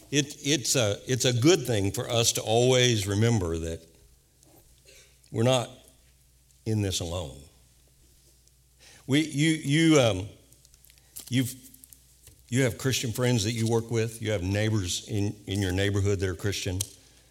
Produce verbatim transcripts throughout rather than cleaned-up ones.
it, it's, a, it's a good thing for us to always remember that we're not in this alone. We, you, you, um, you've, you have Christian friends that you work with. You have neighbors in, in your neighborhood that are Christian.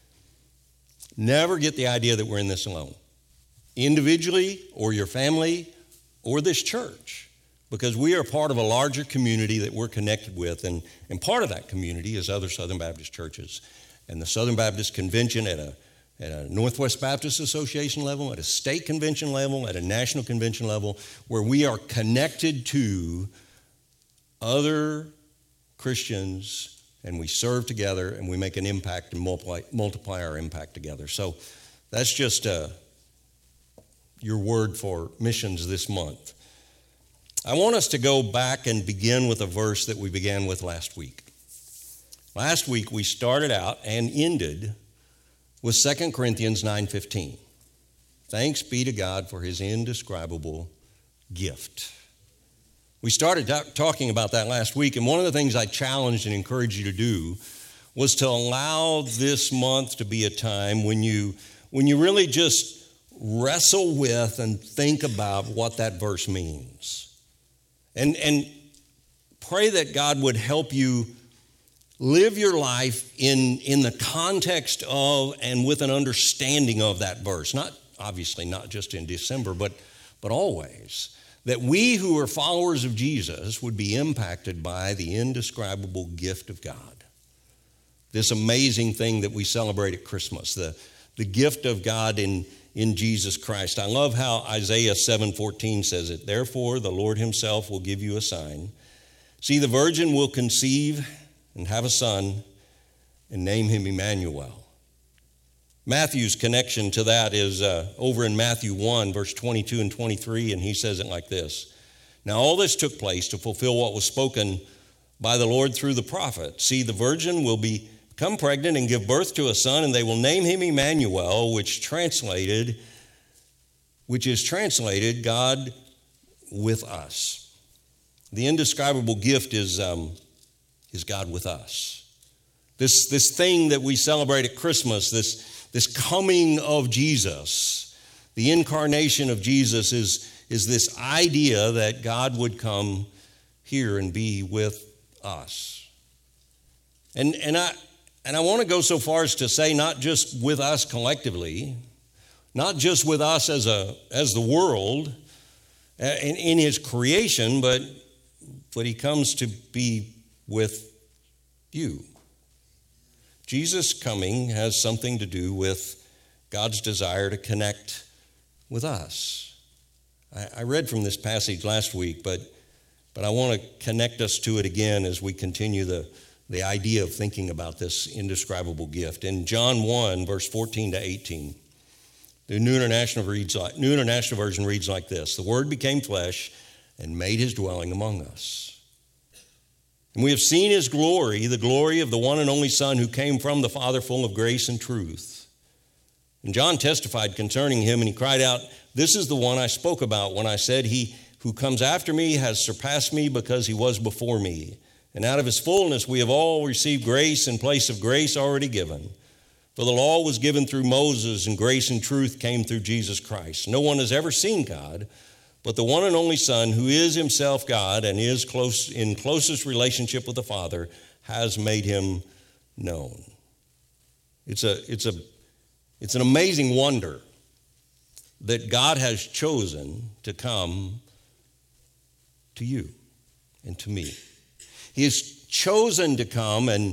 Never get the idea that we're in this alone, individually or your family or this church, because we are part of a larger community that we're connected with, and, and part of that community is other Southern Baptist churches. And the Southern Baptist Convention at a, at a Northwest Baptist Association level, at a state convention level, at a national convention level, where we are connected to other Christians, and we serve together, and we make an impact and multiply, multiply our impact together. So that's just uh, your word for missions this month. I want us to go back and begin with a verse that we began with last week. Last week we started out and ended with Second Corinthians nine fifteen. Thanks be to God for his indescribable gift. We started ta- talking about that last week, and one of the things I challenged and encouraged you to do was to allow this month to be a time when you, when you really just wrestle with and think about what that verse means. And, and pray that God would help you live your life in, in the context of and with an understanding of that verse. Not, obviously, not just in December, but, but always. That we who are followers of Jesus would be impacted by the indescribable gift of God. This amazing thing that we celebrate at Christmas, the, the gift of God in, in Jesus Christ. I love how Isaiah seven fourteen says it. Therefore, the Lord himself will give you a sign. See, the virgin will conceive and have a son and name him Emmanuel. Matthew's connection to that is uh, over in Matthew one, verse twenty-two and twenty-three, and he says it like this. Now all this took place to fulfill what was spoken by the Lord through the prophet. See, the virgin will be, become pregnant and give birth to a son, and they will name him Emmanuel, which translated, which is translated God with us. The indescribable gift is, um, is God with us. This, this thing that we celebrate at Christmas, this This coming of Jesus, the incarnation of Jesus is, is this idea that God would come here and be with us. And, and I, and I want to go so far as to say not just with us collectively, not just with us as, a, as the world in, in his creation, but, but he comes to be with you. Jesus' coming has something to do with God's desire to connect with us. I, I read from this passage last week, but, but I want to connect us to it again as we continue the, the idea of thinking about this indescribable gift. In John one, verse fourteen to eighteen, the New International, reads like, New International Version reads like this. The Word became flesh and made his dwelling among us. And we have seen his glory, the glory of the one and only Son who came from the Father, full of grace and truth. And John testified concerning him, and he cried out, this is the one I spoke about when I said, he who comes after me has surpassed me because he was before me. And out of his fullness we have all received grace in place of grace already given. For the law was given through Moses, and grace and truth came through Jesus Christ. No one has ever seen God, but the one and only Son, who is himself God and is close in closest relationship with the Father, has made him known. It's a, it's a, it's an amazing wonder that God has chosen to come to you and to me. He has chosen to come and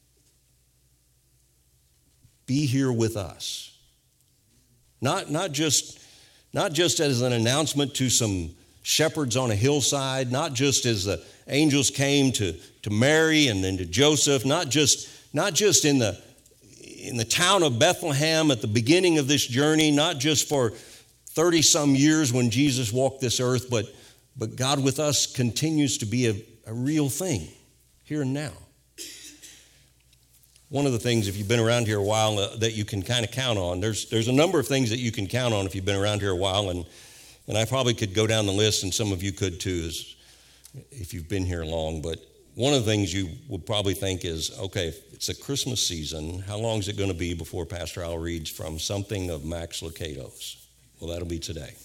be here with us. Not, not just Not just as an announcement to some shepherds on a hillside, not just as the angels came to, to Mary and then to Joseph, not just, not just in the, in the town of Bethlehem at the beginning of this journey, not just for thirty-some years when Jesus walked this earth, but, but God with us continues to be a, a real thing here and now. One of the things, if you've been around here a while, uh, that you can kind of count on, there's there's a number of things that you can count on if you've been around here a while, and and I probably could go down the list, and some of you could too, as, if you've been here long, but one of the things you would probably think is, okay, if it's a Christmas season, how long is it going to be before Pastor Al reads from something of Max Lucado's? Well, that'll be today.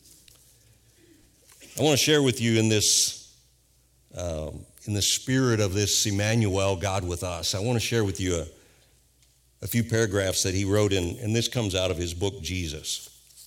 I want to share with you in this, um, in the spirit of this Emmanuel, God with us, I want to share with you a, a few paragraphs that he wrote in, and this comes out of his book, Jesus.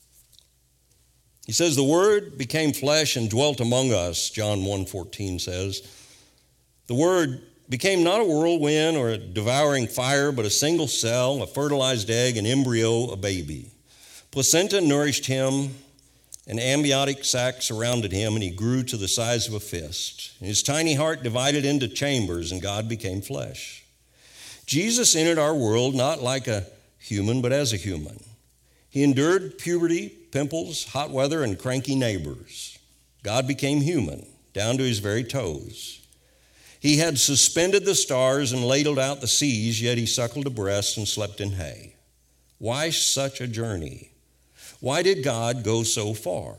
He says, the Word became flesh and dwelt among us, John one fourteen says. The Word became not a whirlwind or a devouring fire, but a single cell, a fertilized egg, an embryo, a baby. Placenta nourished him, an amniotic sac surrounded him, and he grew to the size of a fist. His tiny heart divided into chambers, and God became flesh. Jesus entered our world not like a human, but as a human. He endured puberty, pimples, hot weather, and cranky neighbors. God became human, down to his very toes. He had suspended the stars and ladled out the seas, yet he suckled a breast and slept in hay. Why such a journey? Why did God go so far?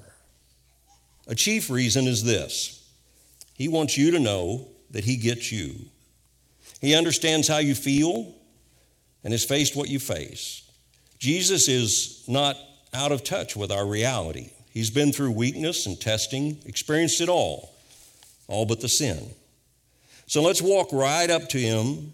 A chief reason is this. He wants you to know that he gets you. He understands how you feel and has faced what you face. Jesus is not out of touch with our reality. He's been through weakness and testing, experienced it all, all but the sin. So let's walk right up to him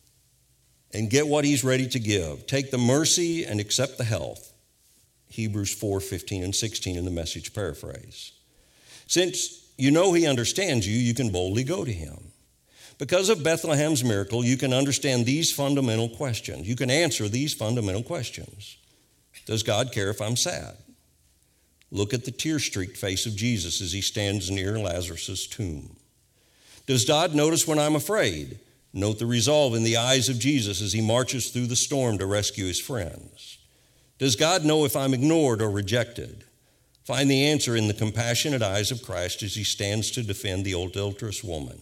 and get what he's ready to give. Take the mercy and accept the health. Hebrews four fifteen and sixteen in the Message paraphrase. Since you know he understands you, you can boldly go to him. Because of Bethlehem's miracle, you can understand these fundamental questions. You can answer these fundamental questions. Does God care if I'm sad? Look at the tear-streaked face of Jesus as he stands near Lazarus' tomb. Does God notice when I'm afraid? Note the resolve in the eyes of Jesus as he marches through the storm to rescue his friends. Does God know if I'm ignored or rejected? Find the answer in the compassionate eyes of Christ as he stands to defend the adulterous woman.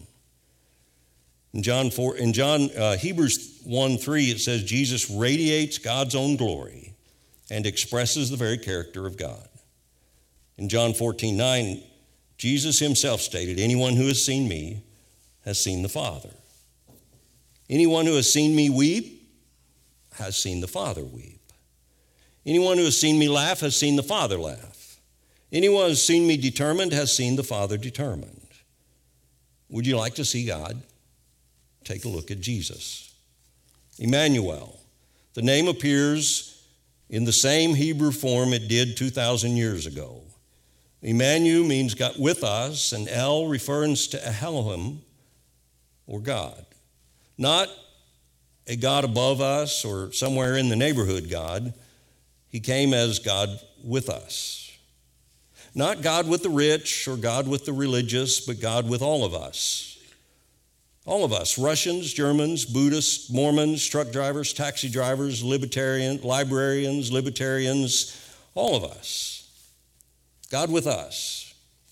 In John four, in John uh, Hebrews one three, it says Jesus radiates God's own glory and expresses the very character of God. In John fourteen nine, Jesus himself stated, anyone who has seen me has seen the Father. Anyone who has seen me weep has seen the Father weep. Anyone who has seen me laugh has seen the Father laugh. Anyone who has seen me determined has seen the Father determined. Would you like to see God? Take a look at Jesus. Emmanuel. The name appears in the same Hebrew form it did two thousand years ago. Emmanuel means God with us, and El refers to Elohim, or God. Not a God above us or somewhere in the neighborhood God. He came as God with us. Not God with the rich or God with the religious, but God with all of us. All of us, Russians, Germans, Buddhists, Mormons, truck drivers, taxi drivers, libertarians, librarians, libertarians, all of us. God with us.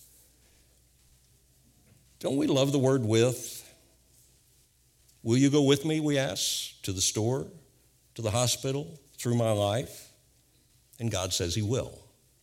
Don't we love the word with? Will you go with me, we ask, to the store, to the hospital, through my life? And God says he will.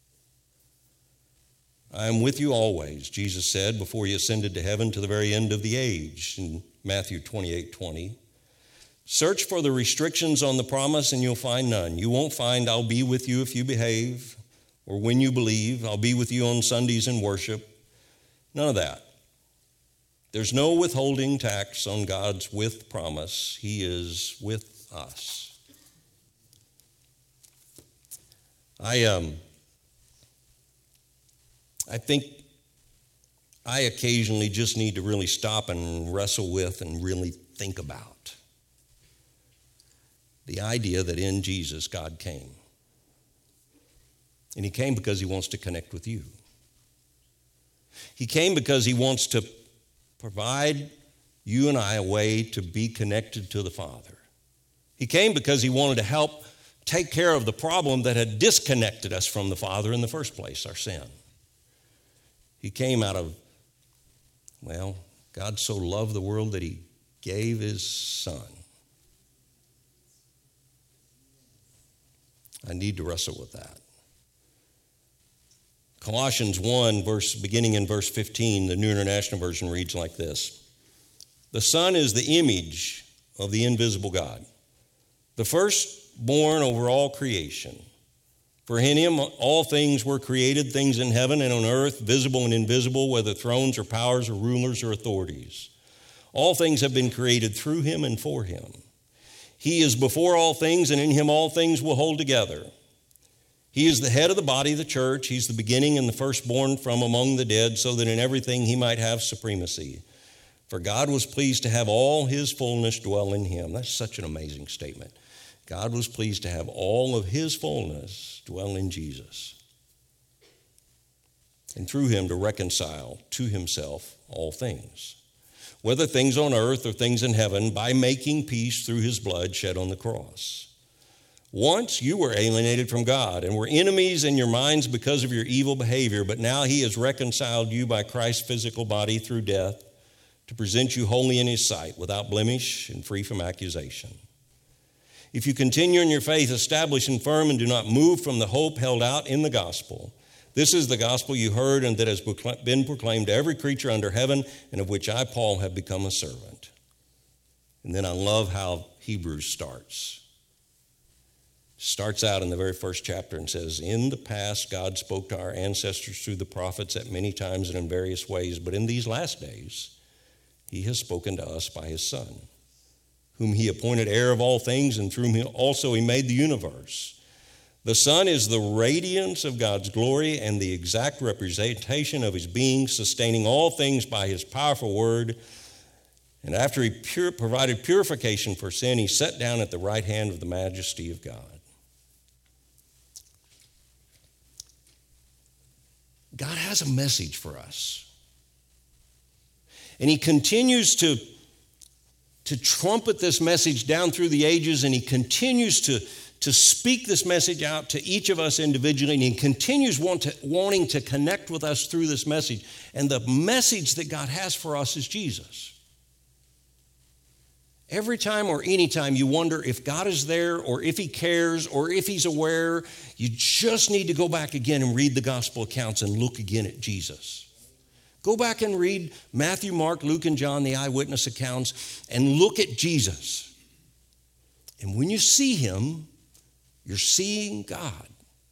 I am with you always, Jesus said before he ascended to heaven to the very end of the age in Matthew twenty-eight twenty. Search for the restrictions on the promise and you'll find none. You won't find I'll be with you if you behave, or when you believe, I'll be with you on Sundays in worship. None of that. There's no withholding tax on God's with promise. He is with us. I um. I think I occasionally just need to really stop and wrestle with and really think about the idea that in Jesus, God came. And he came because he wants to connect with you. He came because he wants to provide you and I a way to be connected to the Father. He came because he wanted to help take care of the problem that had disconnected us from the Father in the first place, our sin. He came out of, well, God so loved the world that he gave his Son. I need to wrestle with that. Colossians one, verse, beginning in verse fifteen, the New International Version reads like this. The Son is the image of the invisible God, the firstborn over all creation. For in him all things were created, things in heaven and on earth, visible and invisible, whether thrones or powers or rulers or authorities. All things have been created through him and for him. He is before all things, and in him all things will hold together. He is the head of the body, the church. He's the beginning and the firstborn from among the dead, so that in everything he might have supremacy. For God was pleased to have all his fullness dwell in him. That's such an amazing statement. God was pleased to have all of his fullness dwell in Jesus, and through him to reconcile to himself all things, whether things on earth or things in heaven, by making peace through his blood shed on the cross. Once you were alienated from God and were enemies in your minds because of your evil behavior, but now he has reconciled you by Christ's physical body through death to present you holy in his sight, without blemish and free from accusation. If you continue in your faith, established and firm, and do not move from the hope held out in the gospel, this is the gospel you heard and that has been proclaimed to every creature under heaven, and of which I, Paul, have become a servant. And then I love how Hebrews starts. Starts out in the very first chapter and says, in the past, God spoke to our ancestors through the prophets at many times and in various ways, but in these last days, he has spoken to us by his Son, whom he appointed heir of all things, and through whom also he made the universe. The Son is the radiance of God's glory and the exact representation of his being, sustaining all things by his powerful word. And after he pure, provided purification for sin, he sat down at the right hand of the majesty of God. God has a message for us. And he continues to, to trumpet this message down through the ages, and he continues to, to speak this message out to each of us individually, and he continues want to, wanting to connect with us through this message. And the message that God has for us is Jesus. Every time or any time you wonder if God is there or if he cares or if he's aware, you just need to go back again and read the gospel accounts and look again at Jesus. Go back and read Matthew, Mark, Luke, and John, the eyewitness accounts, and look at Jesus. And when you see him, you're seeing God.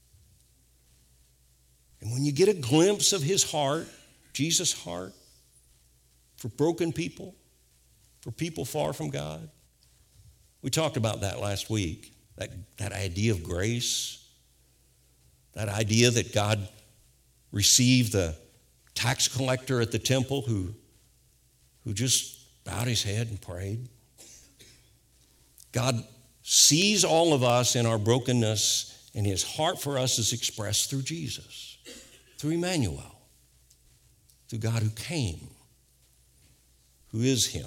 And when you get a glimpse of his heart, Jesus' heart, for broken people, for people far from God, we talked about that last week, that, that idea of grace, that idea that God received the tax collector at the temple who, who just bowed his head and prayed. God sees all of us in our brokenness, and his heart for us is expressed through Jesus, through Emmanuel, through God who came, who is him.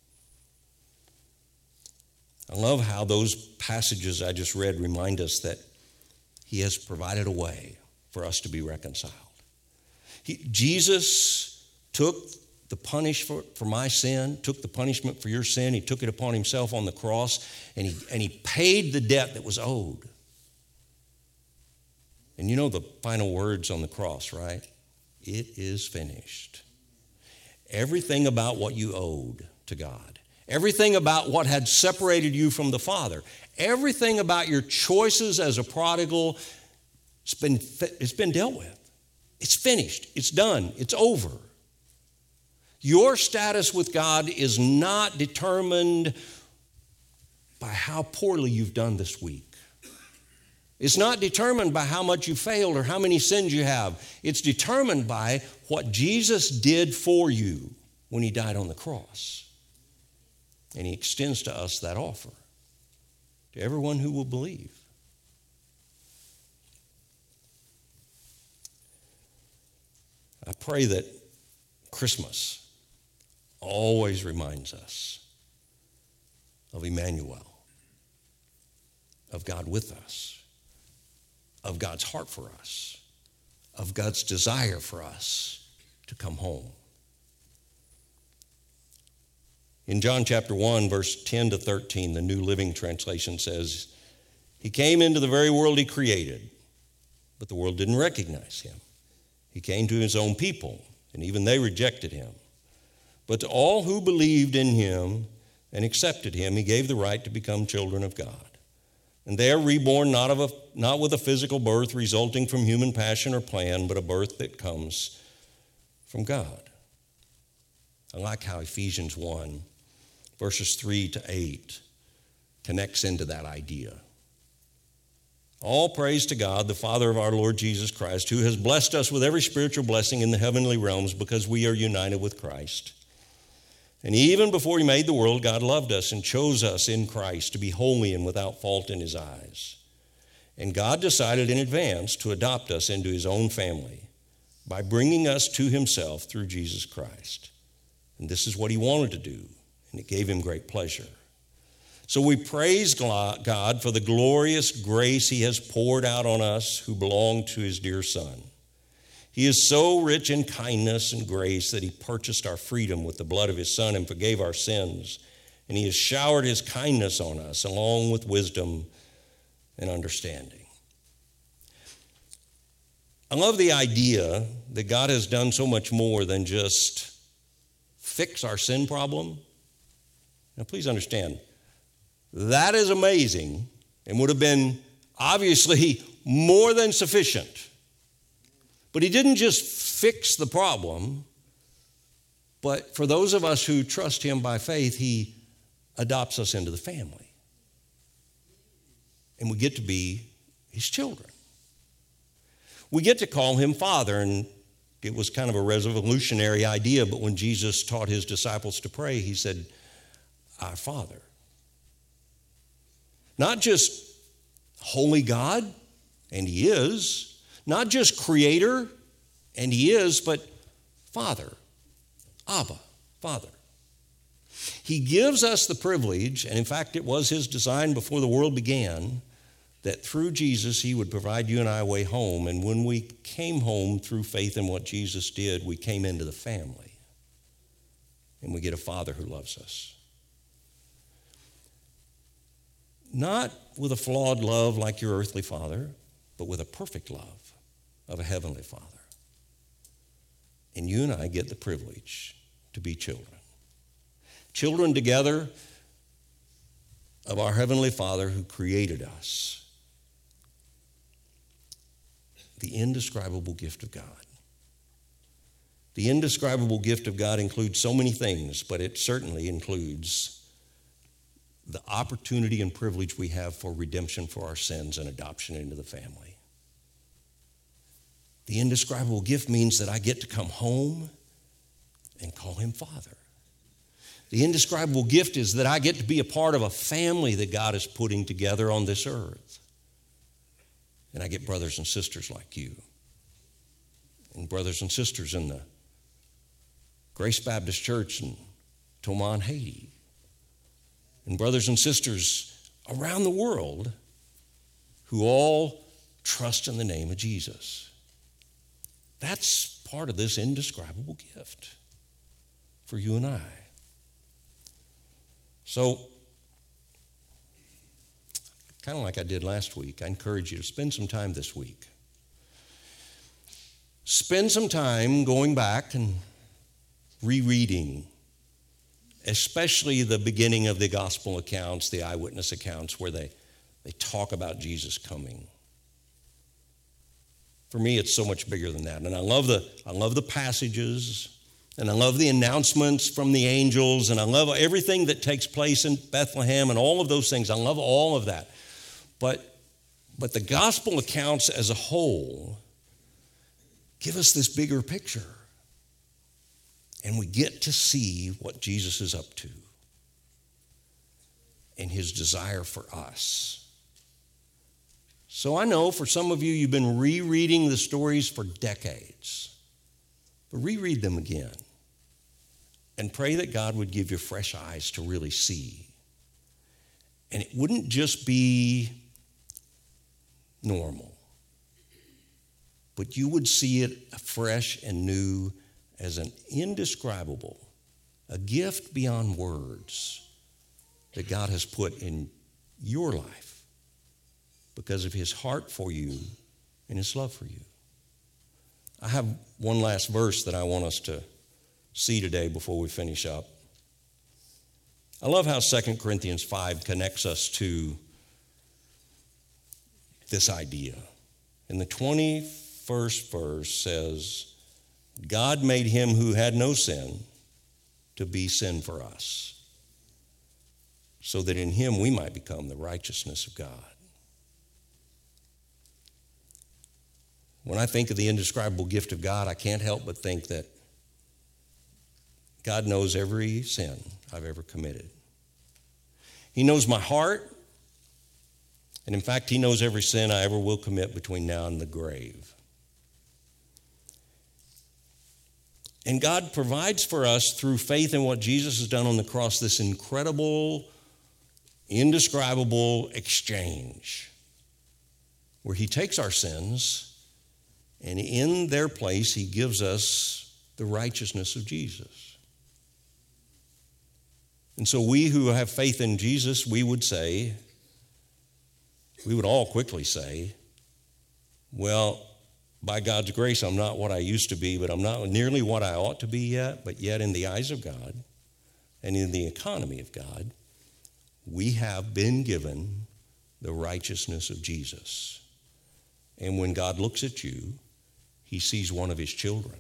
I love how those passages I just read remind us that he has provided a way for us to be reconciled. He, Jesus took the punishment for, for my sin, took the punishment for your sin. He took it upon himself on the cross, and he, and he paid the debt that was owed. And you know the final words on the cross, right? It is finished. Everything about what you owed to God, everything about what had separated you from the Father, everything about your choices as a prodigal, it's been, it's been dealt with. It's finished. It's done. It's over. Your status with God is not determined by how poorly you've done this week. It's not determined by how much you failed or how many sins you have. It's determined by what Jesus did for you when he died on the cross. And he extends to us that offer, to everyone who will believe. I pray that Christmas always reminds us of Emmanuel, of God with us, of God's heart for us, of God's desire for us to come home. In John chapter one, verse ten to thirteen, the New Living Translation says, he came into the very world he created, but the world didn't recognize him. He came to his own people, and even they rejected him. But to all who believed in him and accepted him, he gave the right to become children of God. And they are reborn not, of a, not with a physical birth resulting from human passion or plan, but a birth that comes from God. I like how Ephesians one, verses three to eight, connects into that idea. All praise to God, the Father of our Lord Jesus Christ, who has blessed us with every spiritual blessing in the heavenly realms because we are united with Christ. And even before he made the world, God loved us and chose us in Christ to be holy and without fault in his eyes. And God decided in advance to adopt us into his own family by bringing us to himself through Jesus Christ. And this is what he wanted to do, and it gave him great pleasure. So we praise God for the glorious grace he has poured out on us who belong to his dear Son. He is so rich in kindness and grace that he purchased our freedom with the blood of his Son and forgave our sins. And he has showered his kindness on us along with wisdom and understanding. I love the idea that God has done so much more than just fix our sin problem. Now please understand, that is amazing and would have been obviously more than sufficient. But he didn't just fix the problem, but for those of us who trust him by faith, he adopts us into the family. And we get to be his children. We get to call him Father, and it was kind of a revolutionary idea, but when Jesus taught his disciples to pray, he said, Our Father. Not just holy God, and he is. Not just creator, and he is, but Father, Abba, Father. He gives us the privilege, and in fact it was his design before the world began, that through Jesus he would provide you and I a way home. And when we came home through faith in what Jesus did, we came into the family. And we get a Father who loves us. Not with a flawed love like your earthly father, but with a perfect love of a heavenly Father. And you and I get the privilege to be children. Children together of our heavenly Father who created us. The indescribable gift of God. The indescribable gift of God includes so many things, but it certainly includes the opportunity and privilege we have for redemption for our sins and adoption into the family. The indescribable gift means that I get to come home and call him Father. The indescribable gift is that I get to be a part of a family that God is putting together on this earth. And I get brothers and sisters like you. And brothers and sisters in the Grace Baptist Church in Toman, Haiti. And brothers and sisters around the world who all trust in the name of Jesus. That's part of this indescribable gift for you and I. So, kind of like I did last week, I encourage you to spend some time this week. Spend some time going back and rereading, especially the beginning of the gospel accounts, the eyewitness accounts, where they, they talk about Jesus coming. For me, it's so much bigger than that. And I love the, I love the passages, and I love the announcements from the angels, and I love everything that takes place in Bethlehem and all of those things. I love all of that. But, but the gospel accounts as a whole give us this bigger picture. And we get to see what Jesus is up to and his desire for us. So I know for some of you, you've been rereading the stories for decades. But reread them again and pray that God would give you fresh eyes to really see. And it wouldn't just be normal, but you would see it fresh and new as an indescribable, a gift beyond words that God has put in your life because of his heart for you and his love for you. I have one last verse that I want us to see today before we finish up. I love how Second Corinthians five connects us to this idea. In the twenty-first verse says, God made him who had no sin to be sin for us, so that in him we might become the righteousness of God. When I think of the indescribable gift of God, I can't help but think that God knows every sin I've ever committed. He knows my heart, and in fact, he knows every sin I ever will commit between now and the grave. And God provides for us, through faith in what Jesus has done on the cross, this incredible, indescribable exchange where he takes our sins and in their place he gives us the righteousness of Jesus. And so we who have faith in Jesus, we would say, we would all quickly say, well, by God's grace, I'm not what I used to be, but I'm not nearly what I ought to be yet. But yet in the eyes of God and in the economy of God, we have been given the righteousness of Jesus. And when God looks at you, he sees one of his children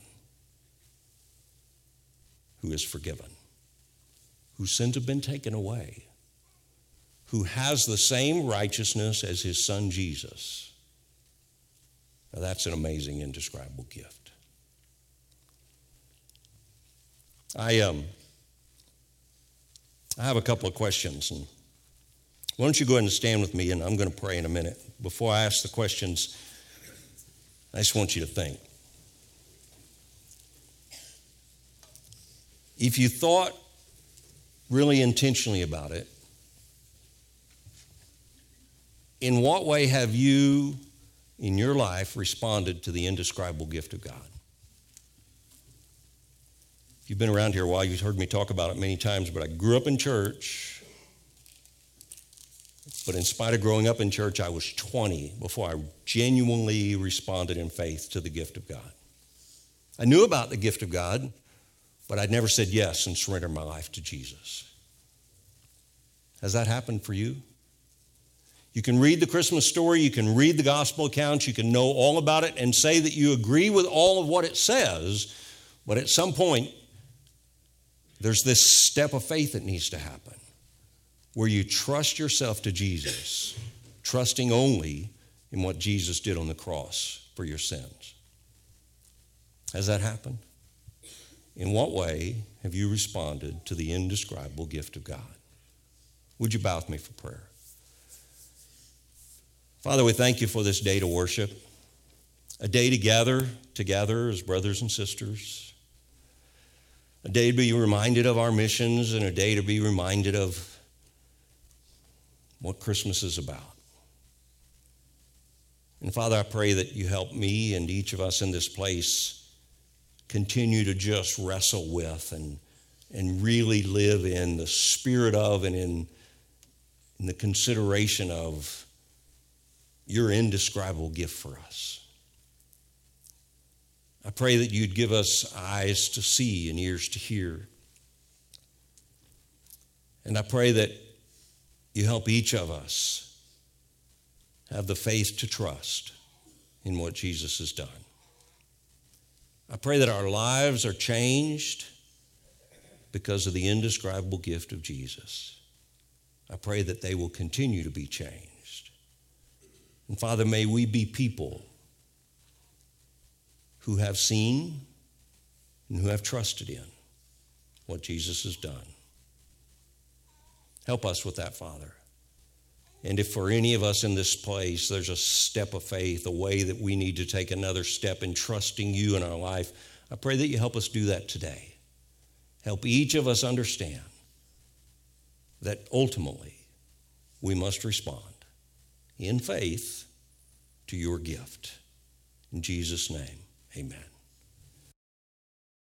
who is forgiven, whose sins have been taken away, who has the same righteousness as his son Jesus. Now that's an amazing, indescribable gift. I um, I have a couple of questions, and why don't you go ahead and stand with me, and I'm going to pray in a minute. Before I ask the questions, I just want you to think. If you thought really intentionally about it, in what way have you in your life responded to the indescribable gift of God? If you've been around here a while, you've heard me talk about it many times, but I grew up in church. But in spite of growing up in church, I was twenty before I genuinely responded in faith to the gift of God. I knew about the gift of God, but I'd never said yes and surrendered my life to Jesus. Has that happened for you? You can read the Christmas story, you can read the gospel accounts, you can know all about it and say that you agree with all of what it says, but at some point, there's this step of faith that needs to happen, where you trust yourself to Jesus, trusting only in what Jesus did on the cross for your sins. Has that happened? In what way have you responded to the indescribable gift of God? Would you bow with me for prayer? Father, we thank you for this day to worship, a day to gather together as brothers and sisters, a day to be reminded of our missions, and a day to be reminded of what Christmas is about. And Father, I pray that you help me and each of us in this place continue to just wrestle with and, and really live in the spirit of and in, in the consideration of your indescribable gift for us. I pray that you'd give us eyes to see and ears to hear. And I pray that you help each of us have the faith to trust in what Jesus has done. I pray that our lives are changed because of the indescribable gift of Jesus. I pray that they will continue to be changed. And Father, may we be people who have seen and who have trusted in what Jesus has done. Help us with that, Father. And if for any of us in this place there's a step of faith, a way that we need to take another step in trusting you in our life, I pray that you help us do that today. Help each of us understand that ultimately we must respond in faith to your gift. In Jesus' name, amen.